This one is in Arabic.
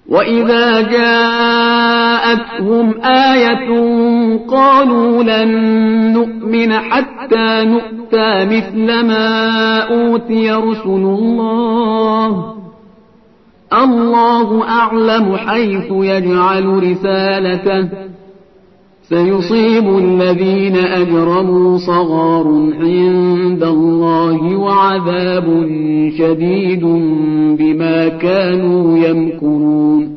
وإذا جاءتهم آية قالوا لن نؤمن حتى نؤتى مثل ما أوتي رسل الله أعلم حيث يجعل رسالته سيصيب الذين أجرموا صغار عند الله وعذاب شديد بما كانوا يمكرون